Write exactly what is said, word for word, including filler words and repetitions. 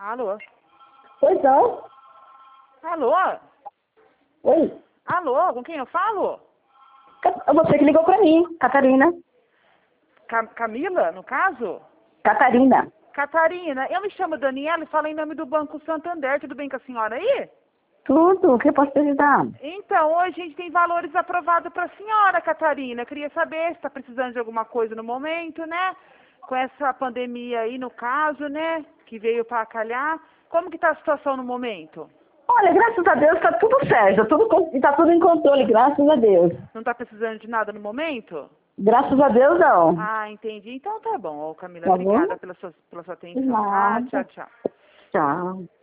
Alô? Pois não. Alô? Oi. Alô, com quem eu falo? Ca- Você que ligou pra mim, Catarina. Ca- Camila, no caso? Catarina. Catarina, eu me chamo Daniela e falo em nome do Banco Santander. Tudo bem com a senhora aí? Tudo, o que eu posso te ajudar? Então, hoje a gente tem valores aprovados para a senhora, Catarina. Queria saber se está precisando de alguma coisa no momento, né? Com essa pandemia aí, no caso, né? Que veio para calhar. Como que está a situação no momento? Olha, graças a Deus tá tudo certo, tudo, con- tá tudo em controle, graças a Deus. Não está precisando de nada no momento? Graças a Deus não. Ah, entendi. Então tá bom, ô, Camila. Tá bom? Obrigada pela sua, pela sua De atenção, tá? Tchau, nada. tchau. Tchau.